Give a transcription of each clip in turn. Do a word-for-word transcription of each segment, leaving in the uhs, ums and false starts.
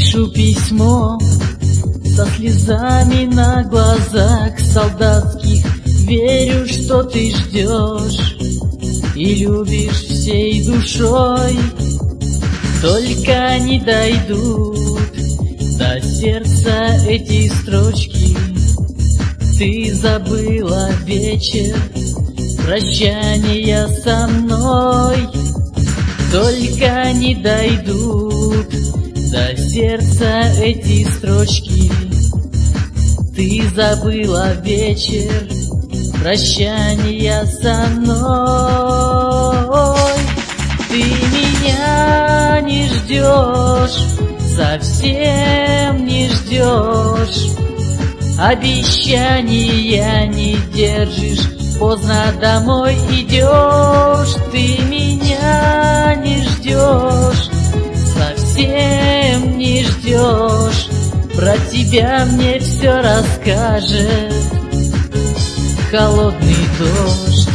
Пишу письмо со слезами на глазах солдатских. Верю, что ты ждешь и любишь всей душой. Только не дойдут до сердца эти строчки. Ты забыла вечер прощания со мной. Только не дойдут до сердца эти строчки. Ты забыла вечер прощания со мной. Ты меня не ждешь, совсем не ждешь, обещания не держишь, поздно домой идешь. Ты меня не ждешь, совсем не ждешь, про тебя мне все расскажет холодный дождь.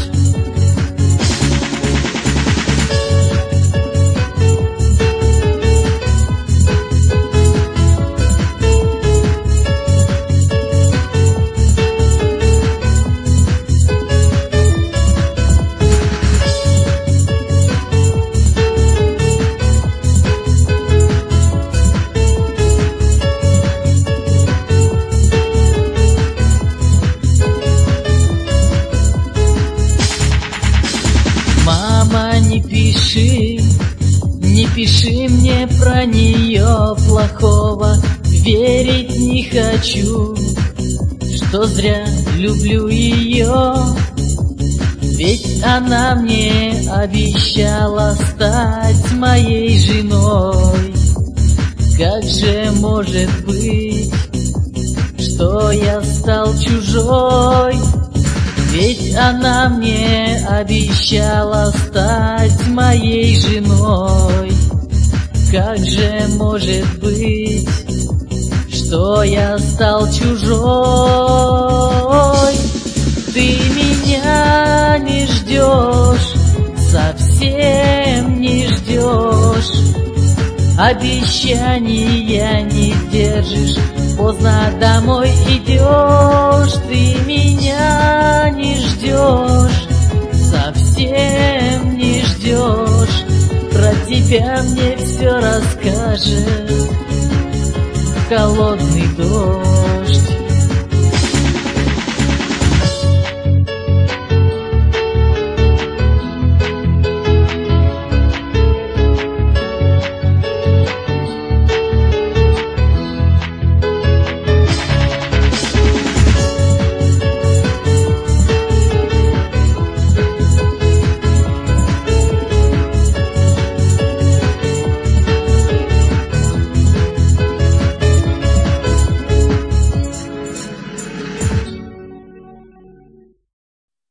Не пиши, не пиши мне про нее плохого. Верить не хочу, что зря люблю ее. Ведь она мне обещала стать моей женой. Как же может быть, что я стал чужой? Ведь она мне обещала стать моей женой. Как же может быть, что я стал чужой? Ты меня не ждешь, совсем не ждешь, обещания не держишь, поздно домой идешь. Ты меня не ждешь, совсем не ждешь, про тебя мне все расскажет холодный дождь.